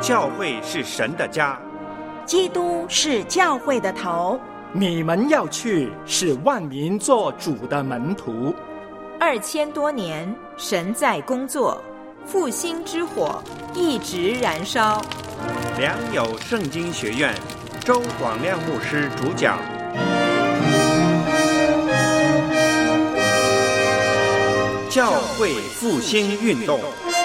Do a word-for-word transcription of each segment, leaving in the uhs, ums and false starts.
教会是神的家， 基督是教会的头， 你们要去，使万民做主的门徒。 二千多年，神在工作，复兴之火一直燃烧。 良友圣经学院周广亮牧师主讲。教会复兴运动。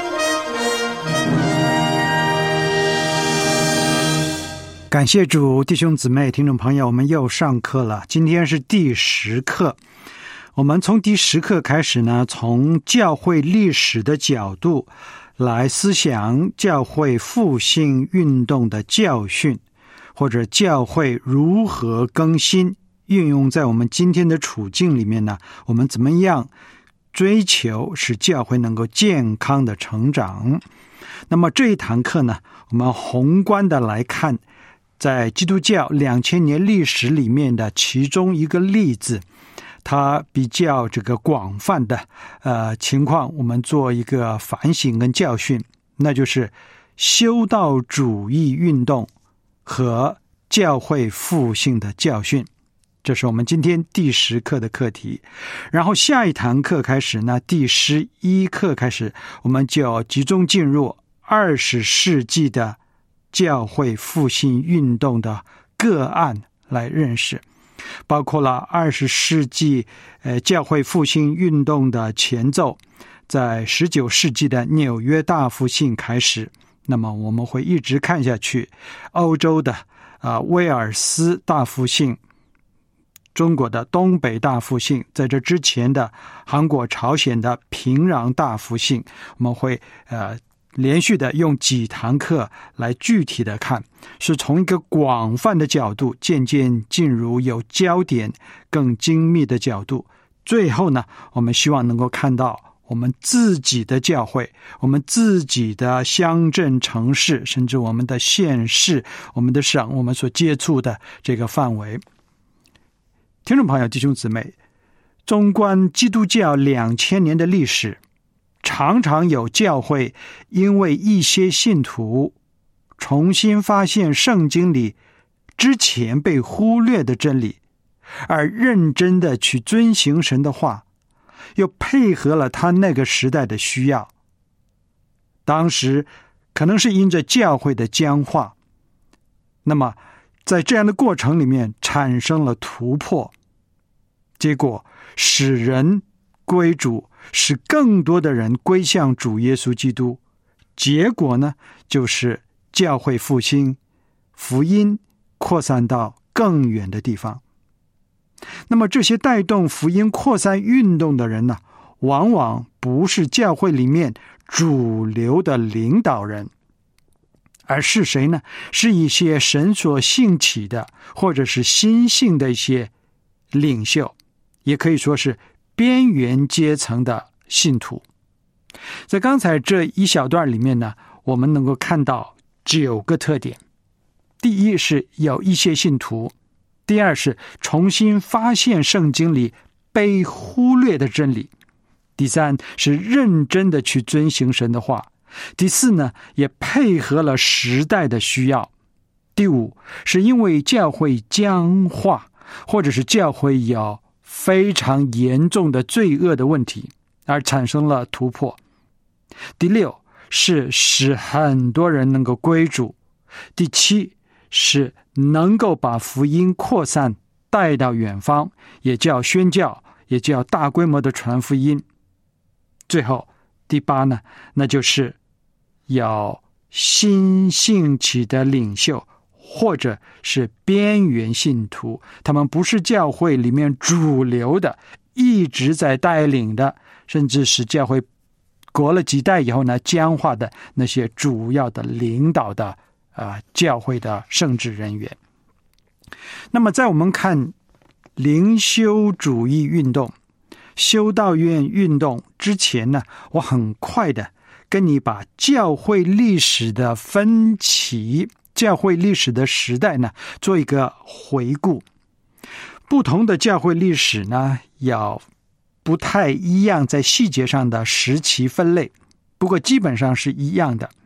感谢主，弟兄姊妹、听众朋友，我们又上课了。今天是第十课，我们从第十课开始呢，从教会历史的角度来思想教会复兴运动的教训，或者教会如何更新，运用在我们今天的处境里面呢，我们怎么样追求使教会能够健康的成长。那么这一堂课呢，我们宏观的来看在基督教两千年历史里面的其中一个例子，它比较这个广泛的呃情况，我们做一个反省跟教训，那就是修道主义运动和教会复兴的教训。这是我们今天第十课的课题。然后下一堂课开始呢，第十一课开始，我们就集中进入二十世纪的教会复兴运动的个案来认识，包括了二十世纪呃教会复兴运动的前奏，在十九世纪的纽约大复兴开始，那么我们会一直看下去，欧洲的啊、呃、威尔斯大复兴，中国的东北大复兴，在这之前的韩国朝鲜的平壤大复兴，我们会呃连续的用几堂课来具体的看，是从一个广泛的角度渐渐进入有焦点更精密的角度，最后呢，我们希望能够看到我们自己的教会，我们自己的乡镇城市，甚至我们的县市，我们的省，我们所接触的这个范围。听众朋友、弟兄姊妹，纵观基督教两千年的历史，常常有教会因为一些信徒重新发现圣经里之前被忽略的真理，而认真的去遵行神的话，又配合了他那个时代的需要。当时可能是因着教会的僵化，那么在这样的过程里面产生了突破，结果使人归主，使更多的人归向主耶稣基督，结果呢，就是教会复兴，福音扩散到更远的地方。那么这些带动福音扩散运动的人呢，往往不是教会里面主流的领导人，而是谁呢？是一些神所兴起的，或者是新兴的一些领袖，也可以说是边缘阶层的信徒。在刚才这一小段里面呢，我们能够看到九个特点。第一是有一些信徒，第二是重新发现圣经里被忽略的真理，第三是认真的去遵行神的话，第四呢，也配合了时代的需要，第五是因为教会僵化，或者是教会有非常严重的罪恶的问题而产生了突破，第六是使很多人能够归主，第七是能够把福音扩散带到远方，也叫宣教，也叫大规模的传福音。最后第八呢，那就是有新兴起的领袖，或者是边缘信徒，他们不是教会里面主流的，一直在带领的，甚至是教会过了几代以后呢，僵化的那些主要的领导的呃教会的圣职人员。那么在我们看灵修主义运动、修道院运动之前呢，我很快的跟你把教会历史的分歧、教会历史的时代呢做一个回顾。不同的教会历史呢有不太一样在细节上的时期分类，不过基本上是一样的。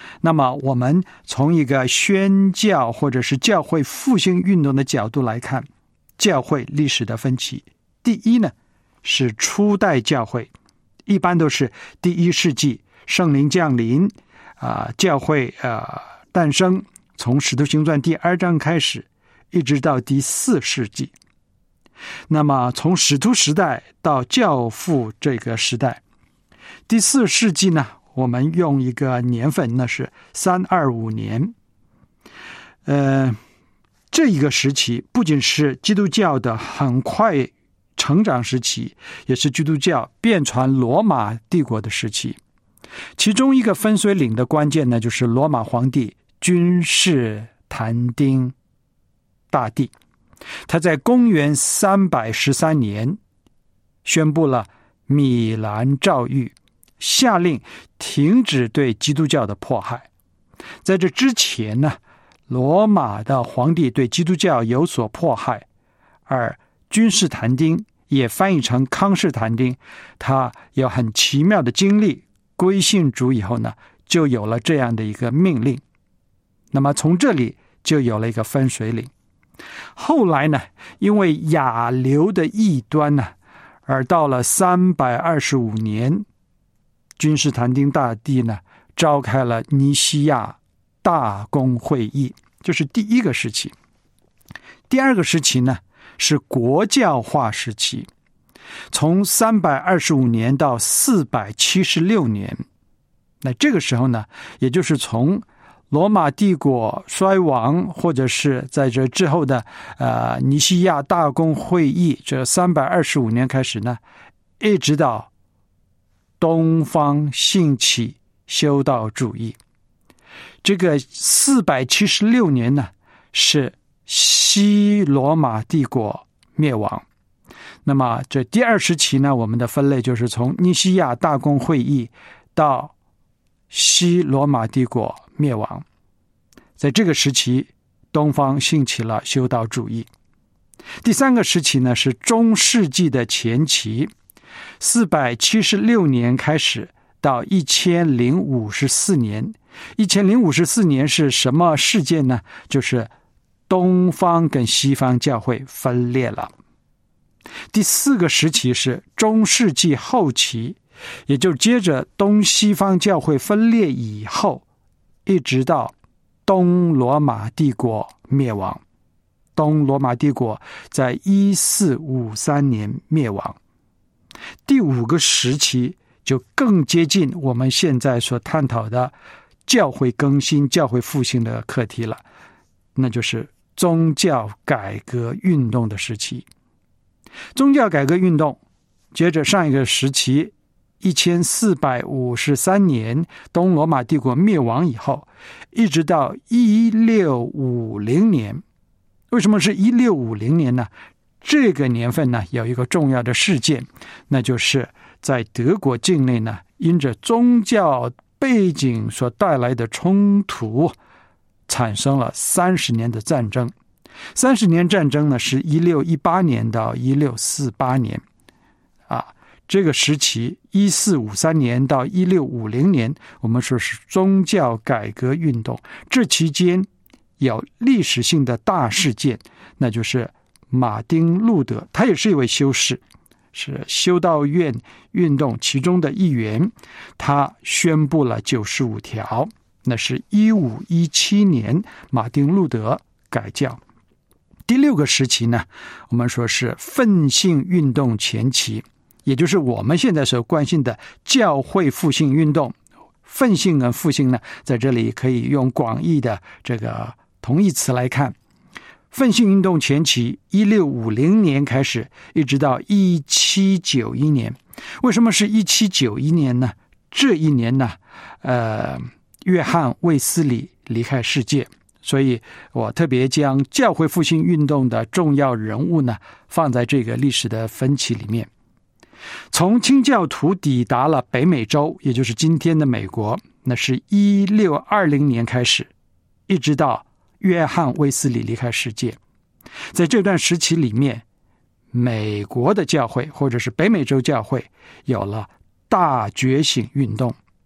那么我们从一个宣教或者是教会复兴运动的角度来看教会历史的分歧。第一呢，是初代教会，一般都是第一世纪圣灵降临啊、呃，教会呃诞生，从使徒行传第二章开始，一直到第四世纪。那么从使徒时代到教父这个时代，第四世纪呢，我们用一个年份，那是三二五年。呃，这一个时期不仅是基督教的很快成长时期，也是基督教遍传罗马帝国的时期。其中一个分水岭的关键呢，就是罗马皇帝君士坦丁大帝，他在公元三百十三年宣布了米兰诏狱，下令停止对基督教的迫害。在这之前呢，罗马的皇帝对基督教有所迫害，而君士坦丁也翻译成康士坦丁，他有很奇妙的经历，归信主以后呢，就有了这样的一个命令。那么从这里就有了一个分水岭。后来呢，因为亚流的异端呢，而到了三百二十五年，君士坦丁大帝呢召开了尼西亚大公会议，这是第一个时期。第二个时期呢，是国教化时期，从三百二十五年到四百七十六年。那这个时候呢，也就是从罗马帝国衰亡，或者是在这之后的呃尼西亚大公会议这三百二十五年开始呢，一直到东方兴起修道主义。这个四百七十六年呢，是西罗马帝国灭亡。那么这第二时期呢，我们的分类就是从尼西亚大公会议到西罗马帝国灭亡。在这个时期，东方兴起了修道主义。第三个时期呢，是中世纪的前期，四百七十六年开始到一千零五十四年。一千零五十四年是什么事件呢？就是东方跟西方教会分裂了。第四个时期是中世纪后期，也就是接着东西方教会分裂以后，一直到东罗马帝国灭亡。东罗马帝国在一四五三年灭亡。第五个时期就更接近我们现在所探讨的教会更新、教会复兴的课题了，那就是宗教改革运动的时期。宗教改革运动接着上一个时期一千四百五十三年东罗马帝国灭亡以后，一直到一六五零年。为什么是一六五零年呢？这个年份呢，有一个重要的事件，那就是在德国境内呢，因着宗教背景所带来的冲突，产生了三十年的战争。三十年战争呢，是一六一八年到一六四八年啊。这个时期一四五三年到一六五零年，我们说是宗教改革运动。这期间有历史性的大事件，那就是马丁路德，他也是一位修士，是修道院运动其中的一员。他宣布了九十五条，那是一五一七年马丁路德改教。第六个时期呢，我们说是奋兴运动前期，也就是我们现在所关心的教会复兴运动。奋兴跟复兴呢，在这里可以用广义的这个同义词来看。奋兴运动前期一六五零年开始，一直到一七九一年。为什么是一七九一年呢？这一年呢，呃，约翰卫斯理离开世界，所以我特别将教会复兴运动的重要人物呢，放在这个历史的分歧里面。从清教徒抵达了北美洲，也就是今天的美国，那是一六二零年开始，一直到约翰卫斯理离开世界。在这段时期里面，美国的教会或者是北美洲教会有了大觉醒运动。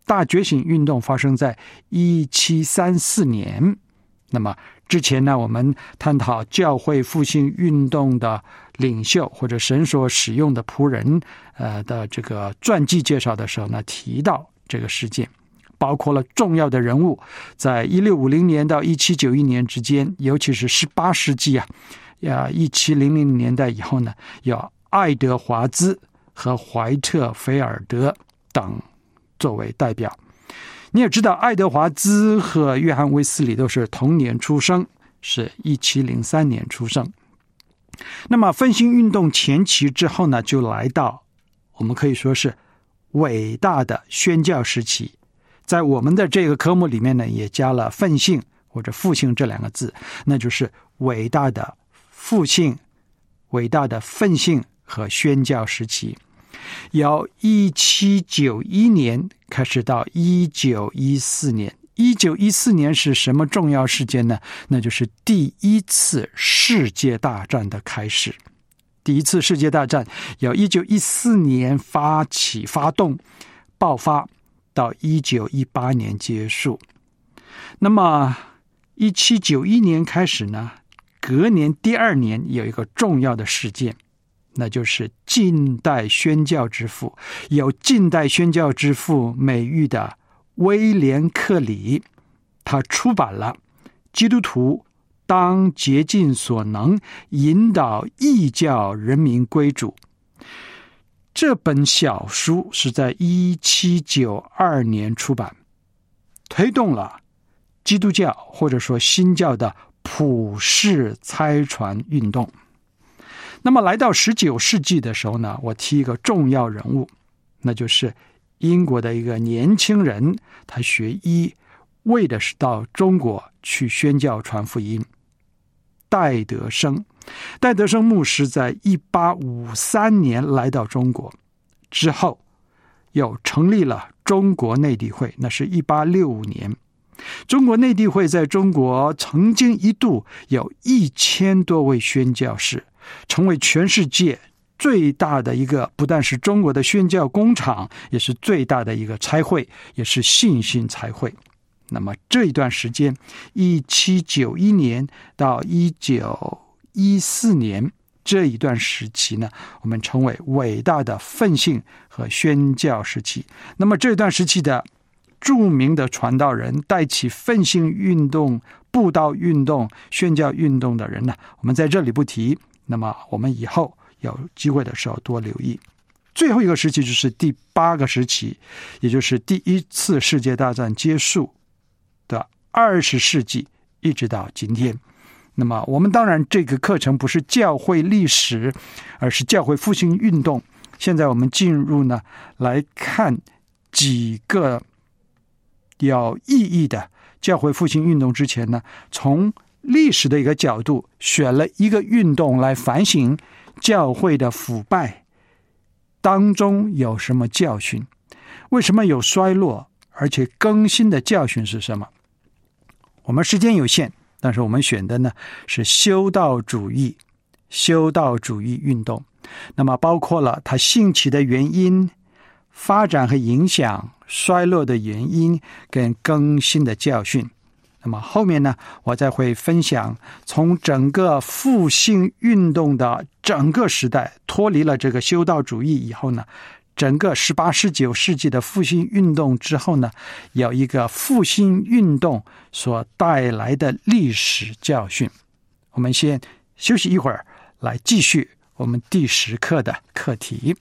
大觉醒运动发生在一七三四年。那么之前呢，我们探讨教会复兴运动的领袖或者神所使用的仆人呃的这个传记介绍的时候呢，提到这个事件，包括了重要的人物，在一六五零年到一七九一年之间，尤其是十八世纪啊，呀一七零零年代以后呢，有爱德华兹和怀特菲尔德等作为代表。你也知道，爱德华兹和约翰卫斯理都是同年出生，是一七零三年出生。那么复兴运动前期之后呢，就来到我们可以说是伟大的宣教时期。在我们的这个科目里面呢，也加了复兴或者复兴这两个字，那就是伟大的复兴、伟大的复兴和宣教时期。由一七九一年开始到一九一四年。一九一四年是什么重要事件呢？那就是第一次世界大战的开始。第一次世界大战由一九一四年发起发动爆发，到一九一八年结束。那么一七九一年开始呢，隔年第二年有一个重要的事件，那就是近代宣教之父，有近代宣教之父美誉的威廉克里，他出版了《基督徒当竭尽所能引导异教人民归主》。这本小书是在一七九二年出版，推动了基督教或者说新教的普世差传运动。那么来到十九世纪的时候呢，我提一个重要人物，那就是英国的一个年轻人，他学医，为的是到中国去宣教传福音。戴德生，戴德生牧师在一八五三年来到中国，之后又成立了中国内地会，那是一八六五年。中国内地会在中国曾经一度有一千多位宣教士，成为全世界最大的一个，不但是中国的宣教工厂，也是最大的一个差会，也是信心差会。那么这一段时间一七九一年到一九一四年这一段时期呢，我们称为伟大的复兴和宣教时期。那么这段时期的著名的传道人，带起复兴运动、布道运动、宣教运动的人呢，我们在这里不提，那么我们以后有机会的时候多留意。最后一个时期就是第八个时期，也就是第一次世界大战结束的二十世纪一直到今天。那么我们当然这个课程不是教会历史，而是教会复兴运动。现在我们进入呢，来看几个有意义的教会复兴运动之前呢，从历史的一个角度选了一个运动来反省教会的腐败当中有什么教训，为什么有衰落，而且更新的教训是什么。我们时间有限，但是我们选的呢是修道主义修道主义运动，那么包括了它兴起的原因、发展和影响、衰落的原因跟更新的教训。那么后面呢，我再会分享从整个复兴运动的整个时代脱离了这个修道主义以后呢，整个十八、十九世纪的复兴运动之后呢，有一个复兴运动所带来的历史教训。我们先休息一会儿，来继续我们第十课的课题。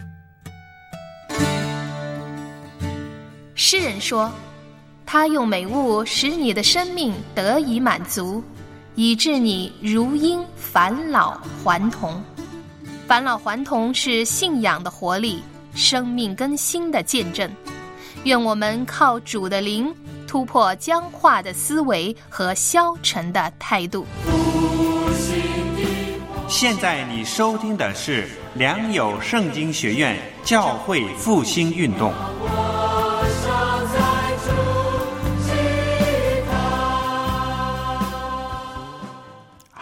诗人说，他用美物使你的生命得以满足，以致你如婴返老还童。返老还童是信仰的活力，生命更新的见证。愿我们靠主的灵，突破僵化的思维和消沉的态度。 现在你收听的是良友圣经学院教会复兴运动。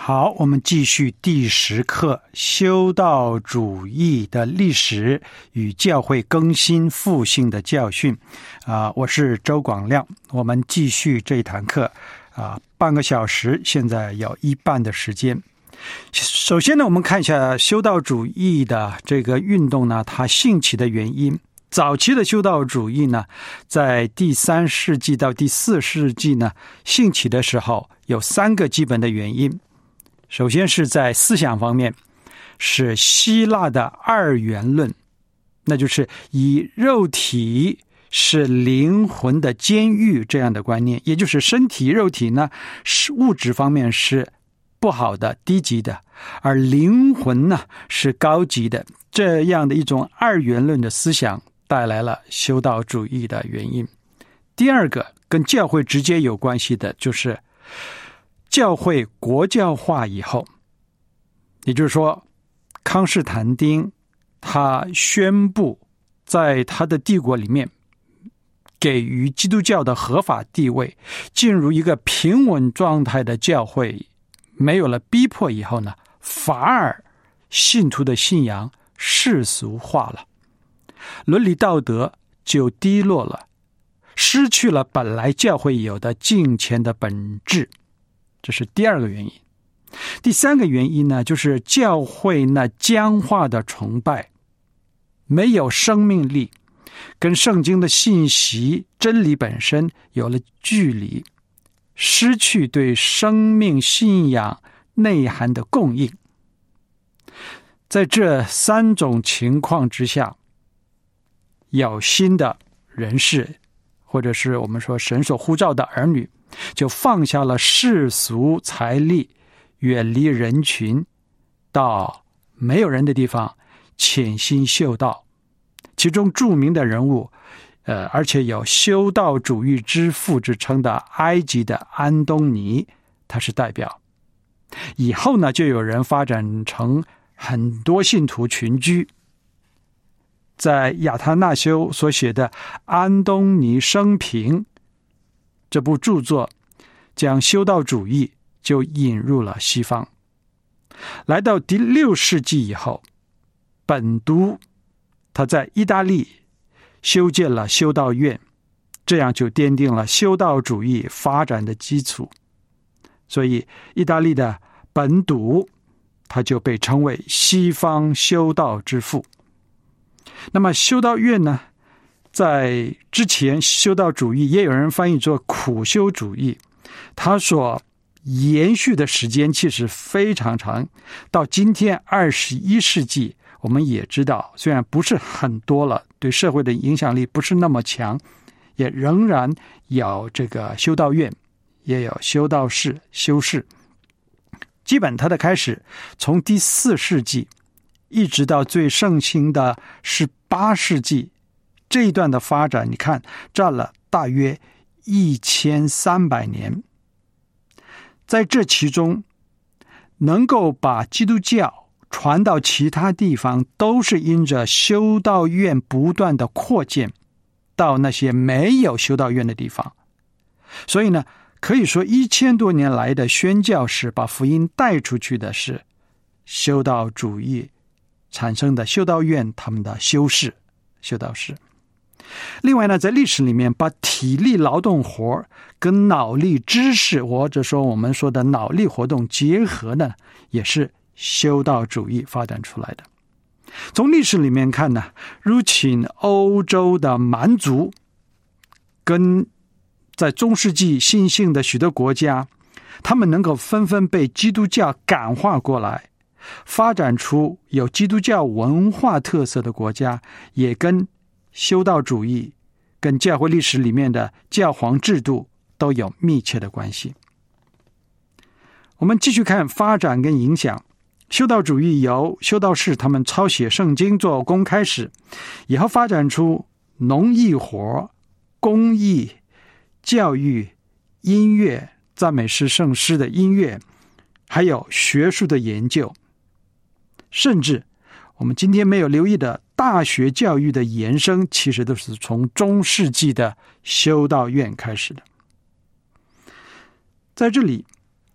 好，我们继续第十课修道主义的历史与教会更新复兴的教训啊、呃，我是周广亮，我们继续这一堂课啊、呃，半个小时，现在有一半的时间。首先呢，我们看一下修道主义的这个运动呢，它兴起的原因。早期的修道主义呢，在第三世纪到第四世纪呢兴起的时候，有三个基本的原因。首先是在思想方面，是希腊的二元论，那就是以肉体是灵魂的监狱这样的观念，也就是身体肉体呢是物质方面是不好的低级的，而灵魂呢是高级的，这样的一种二元论的思想带来了修道主义的原因。第二个跟教会直接有关系的就是教会国教化以后，也就是说康士坦丁他宣布在他的帝国里面给予基督教的合法地位，进入一个平稳状态的教会没有了逼迫以后呢，反而信徒的信仰世俗化了，伦理道德就低落了，失去了本来教会有的敬虔的本质，这是第二个原因。第三个原因呢，就是教会那僵化的崇拜，没有生命力，跟圣经的信息真理本身有了距离，失去对生命信仰内涵的供应。在这三种情况之下，有新的人士，或者是我们说神所呼召的儿女，就放下了世俗财力，远离人群，到没有人的地方潜心修道。其中著名的人物呃，而且有修道主义之父之称的埃及的安东尼，他是代表。以后呢，就有人发展成很多信徒群居。在亚他那修所写的《安东尼生平》这部著作，将修道主义就引入了西方。来到第六世纪以后，本笃他在意大利修建了修道院，这样就奠定了修道主义发展的基础。所以意大利的本笃他就被称为西方修道之父。那么修道院呢，在之前修道主义也有人翻译作苦修主义，它所延续的时间其实非常长，到今天二十一世纪，我们也知道虽然不是很多了，对社会的影响力不是那么强，也仍然有这个修道院，也有修道士、修士。基本它的开始从第四世纪一直到最盛行的十八世纪，这一段的发展你看占了大约一千三百年。在这其中，能够把基督教传到其他地方，都是因着修道院不断的扩建到那些没有修道院的地方。所以呢，可以说一千多年来的宣教士把福音带出去的是修道主义产生的修道院，他们的修士、修道士。另外呢，在历史里面，把体力劳动活跟脑力知识，或者说我们说的脑力活动结合呢，也是修道主义发展出来的。从历史里面看呢，入侵欧洲的蛮族跟在中世纪新兴的许多国家，他们能够纷纷被基督教感化过来，发展出有基督教文化特色的国家，也跟修道主义跟教会历史里面的教皇制度都有密切的关系。我们继续看发展跟影响。修道主义由修道士他们抄写圣经做工开始，以后发展出农艺活、工艺、教育、音乐、赞美诗、圣诗的音乐，还有学术的研究，甚至我们今天没有留意的大学教育的延伸，其实都是从中世纪的修道院开始的。在这里，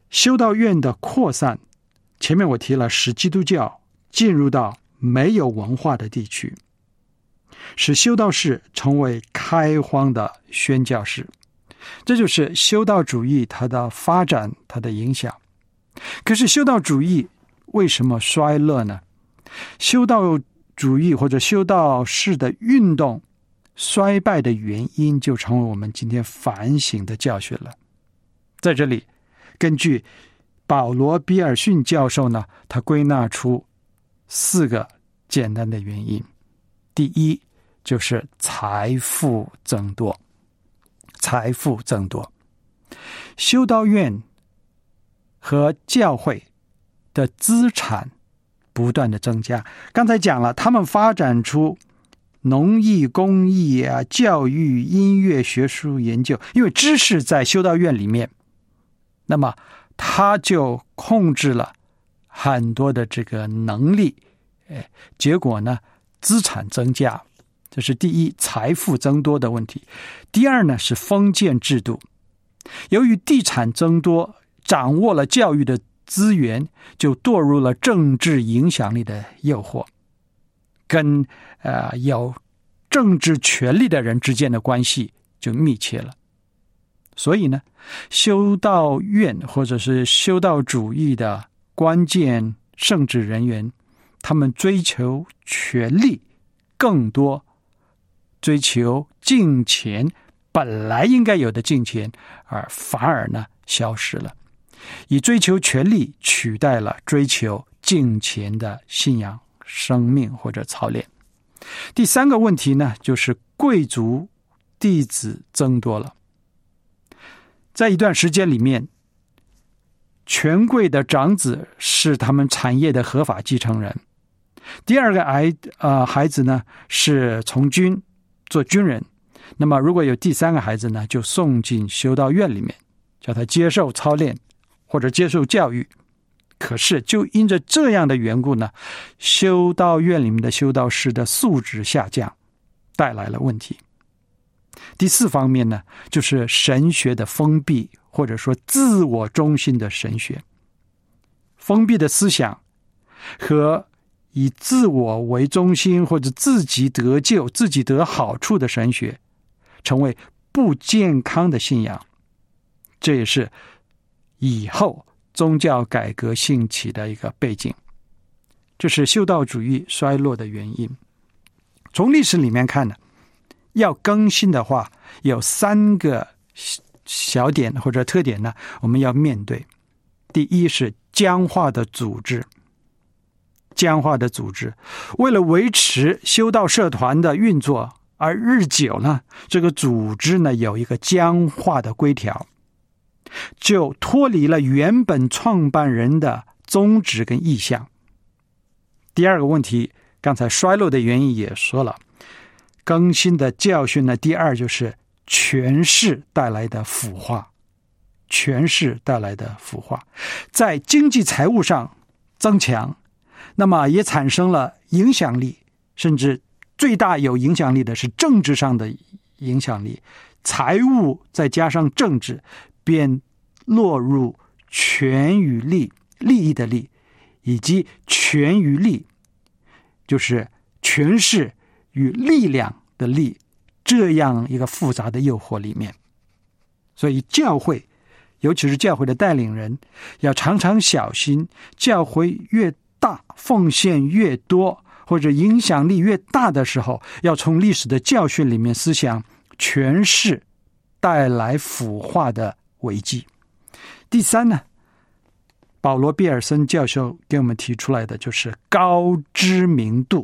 修道院的扩散，前面我提了，使基督教进入到没有文化的地区，使修道士成为开荒的宣教士，这就是修道主义它的发展，它的影响。可是修道主义为什么衰落呢？修道主义或者修道士的运动衰败的原因，就成为我们今天反省的教训了。在这里，根据保罗·比尔逊教授呢，他归纳出四个简单的原因。第一，就是财富增多。财富增多，修道院和教会的资产不断的增加。刚才讲了，他们发展出农艺、工艺啊、教育、音乐、学术研究，因为知识在修道院里面，那么他就控制了很多的这个能力，哎，结果呢，资产增加，这是第一，财富增多的问题。第二呢，是封建制度，由于地产增多，掌握了教育的资源，就堕入了政治影响力的诱惑，跟呃有政治权力的人之间的关系就密切了。所以呢，修道院或者是修道主义的关键圣职人员，他们追求权力更多，追求金钱，本来应该有的金钱，而反而呢消失了，以追求权力取代了追求金钱的信仰、生命或者操练。第三个问题呢，就是贵族弟子增多了。在一段时间里面，权贵的长子是他们产业的合法继承人，第二个孩呃孩子呢是从军做军人，那么如果有第三个孩子呢，就送进修道院里面，叫他接受操练或者接受教育。可是就因着这样的缘故呢，修道院里面的修道士的素质下降，带来了问题。第四方面呢，就是神学的封闭，或者说自我中心的神学。封闭的思想和以自我为中心或者自己得救、自己得好处的神学，成为不健康的信仰。这也是以后宗教改革兴起的一个背景，这是修道主义衰落的原因。从历史里面看呢，要更新的话，有三个小点或者特点呢，我们要面对。第一是僵化的组织，僵化的组织，为了维持修道社团的运作，而日久呢，这个组织呢有一个僵化的规条，就脱离了原本创办人的宗旨跟意向。第二个问题，刚才衰落的原因也说了，更新的教训呢，第二就是权势带来的腐化，权势带来的腐化，在经济财务上增强，那么也产生了影响力，甚至最大有影响力的是政治上的影响力，财务再加上政治，便落入权与利，利益的利，以及权与利，就是权势与力量的力，这样一个复杂的诱惑里面。所以教会，尤其是教会的带领人，要常常小心，教会越大，奉献越多，或者影响力越大的时候，要从历史的教训里面思想权势带来腐化的危机。第三呢，保罗·比尔森教授给我们提出来的就是高知名度。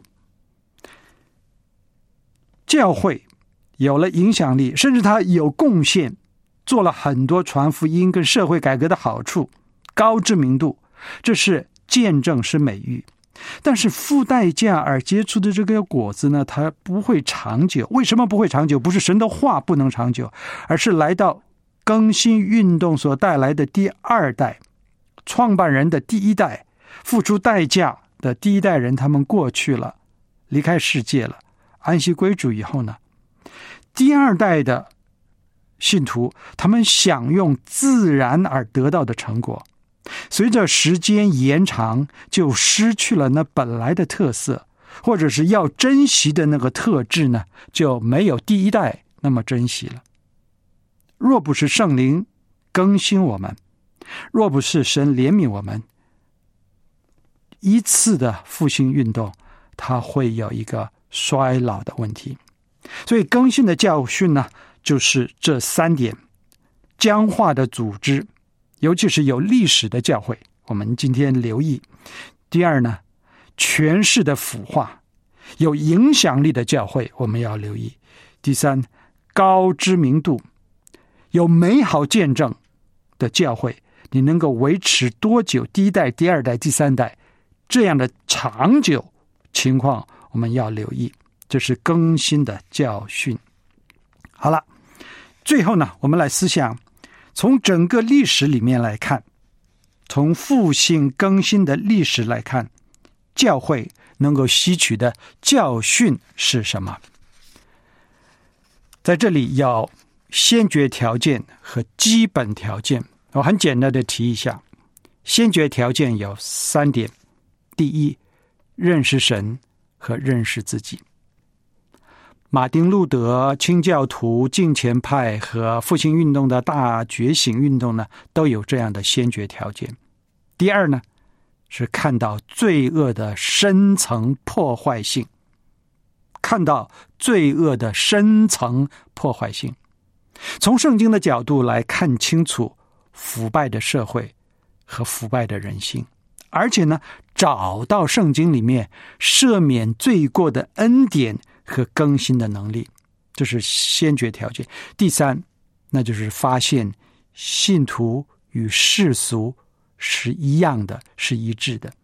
教会有了影响力，甚至他有贡献，做了很多传福音跟社会改革的好处，高知名度，这是见证，是美誉。但是付代价而结出的这个果子呢，它不会长久。为什么不会长久？不是神的话不能长久，而是来到更新运动所带来的第二代，创办人的第一代，付出代价的第一代人，他们过去了，离开世界了，安息归主以后呢，第二代的信徒，他们享用自然而得到的成果， 随着时间延长，就失去了那本来的特色，或者是要珍惜的那个特质呢，就没有第一代那么珍惜了。若不是圣灵更新我们，若不是神怜悯我们，一次的复兴运动它会有一个衰老的问题。所以更新的教训呢，就是这三点：僵化的组织，尤其是有历史的教会，我们今天留意；第二呢，权势的腐化，有影响力的教会我们要留意；第三，高知名度，有美好见证的教会，你能够维持多久？第一代、第二代、第三代这样的长久情况我们要留意，这是更新的教训。好了，最后呢，我们来思想，从整个历史里面来看，从复兴更新的历史来看，教会能够吸取的教训是什么？在这里要先决条件和基本条件，我很简单的提一下。先决条件有三点：第一，认识神和认识自己。马丁路德、清教徒、敬虔派和复兴运动的大觉醒运动呢，都有这样的先决条件。第二呢，是看到罪恶的深层破坏性，看到罪恶的深层破坏性，从圣经的角度来看清楚腐败的社会和腐败的人性，而且呢，找到圣经里面赦免罪过的恩典和更新的能力，这是先决条件。第三，那就是发现信徒与世俗是一样的，是一致的。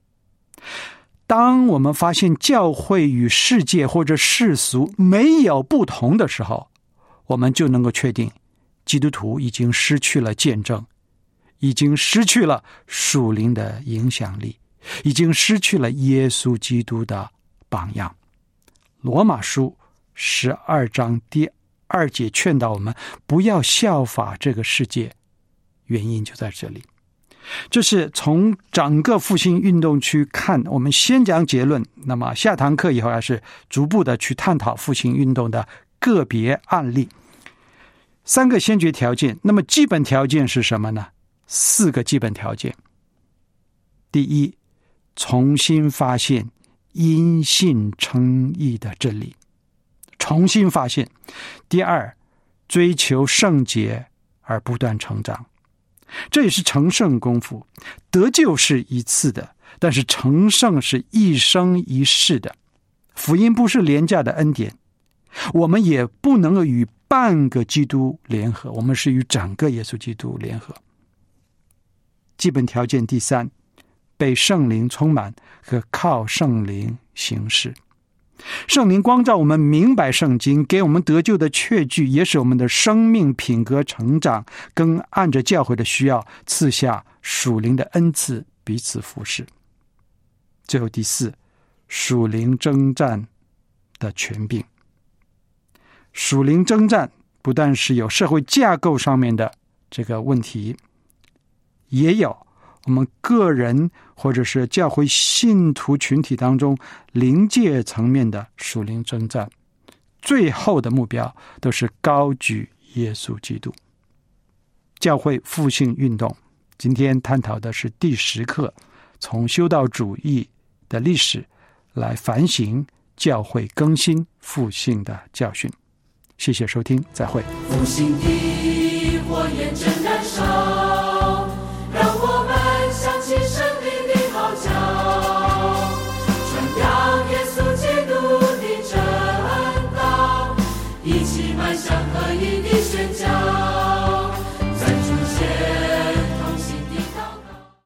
当我们发现教会与世界或者世俗没有不同的时候，我们就能够确定基督徒已经失去了见证，已经失去了属灵的影响力，已经失去了耶稣基督的榜样。罗马书十二章第二节劝导我们不要效法这个世界，原因就在这里。这是从整个复兴运动去看，我们先讲结论，那么下堂课以后还是逐步的去探讨复兴运动的个别案例。三个先决条件，那么基本条件是什么呢？四个基本条件。第一，重新发现因信称义的真理，重新发现。第二，追求圣洁而不断成长，这也是成圣功夫。得救是一次的，但是成圣是一生一世的。福音不是廉价的恩典，我们也不能够与半个基督联合，我们是与整个耶稣基督联合。基本条件第三，被圣灵充满和靠圣灵行事。圣灵光照我们明白圣经，给我们得救的确据，也使我们的生命品格成长，更按着教会的需要赐下属灵的恩赐，彼此服侍。最后第四，属灵征战的权柄。属灵征战不但是有社会架构上面的这个问题，也有我们个人或者是教会信徒群体当中灵界层面的属灵征战，最后的目标都是高举耶稣基督。教会复兴运动今天探讨的是第十课，从修道主义的历史来反省教会更新复兴的教训。谢谢收听，再会。 复兴的火焰正燃烧，